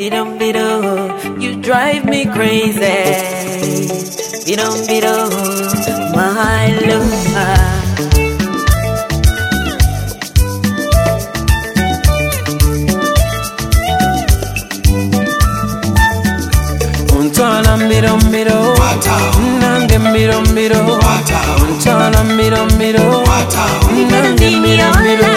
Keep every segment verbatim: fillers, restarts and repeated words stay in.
Bidum bido, you drive me crazy. Bidum bido, my love. Untana miro miro, nange miro miro. Untana miro miro, nange miro miro.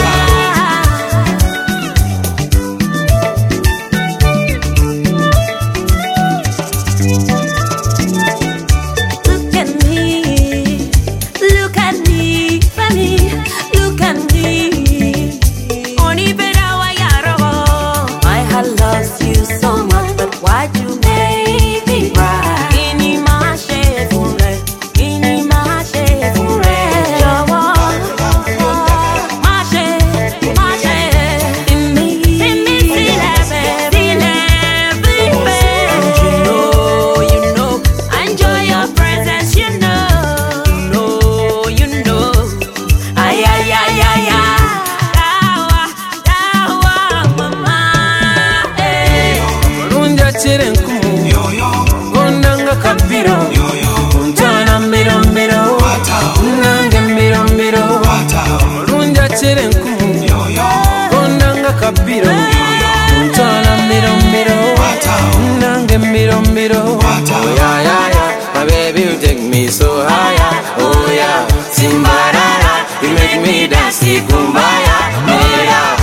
Gondanga kabiro, untana miro miro, nange miro miro. Runja chirenku, gondanga kabiro, untana miro miro, nange miro miro. Oh yeah yeah yeah, my baby you take me so higher. Oh yeah, Simbarara, you make me dance kumbaya. Yeah.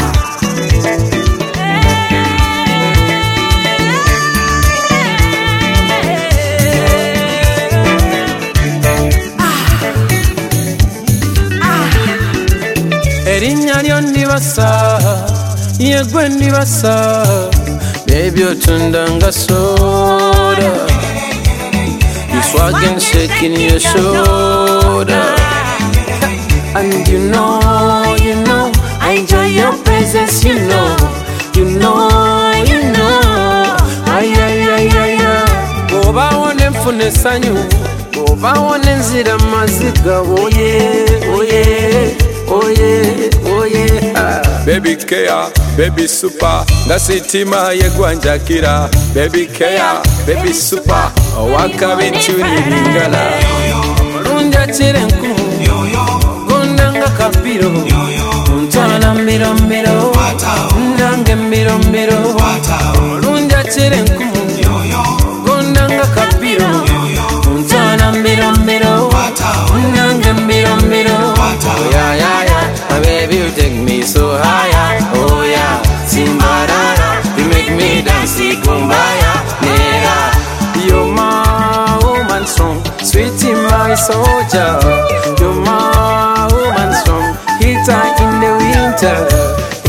Erinyaryo ndibasa, yegwe ndibasa. Baby otundanga soda, you swaggin' shaking your shoulder. And you know, you know, I enjoy your presence. You know, you know, you know. Ay ay ay ay ay. Oba wone mfune sanyu, oba wone nzira maziga. Oh yeah, oh yeah. Oh yeah, oh yeah. Baby care, baby super. Ngasitima yegwanjakira. Baby care, baby super. Waka bituni lingala. Runja chirenku, gondanga kabiro. Untana miro miro, nange miro miro. Runja chirenku, gondanga kabiro. Untana miro miro, nange miro miro. Oh yeah yeah yeah, my baby you take me so higher. Oh yeah, Simbarara, you make me dance kumbaya. Yeah, you're my woman song, sweetie my soldier. You're my woman song, heater in the winter.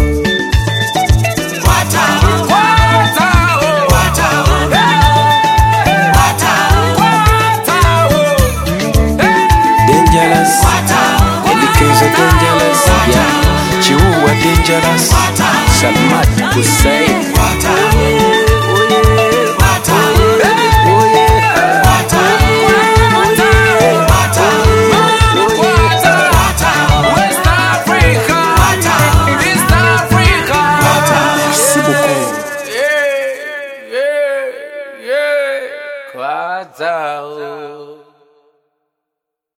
Dangerous, yeah, Chihuahua dangerous. Salmat Hussein.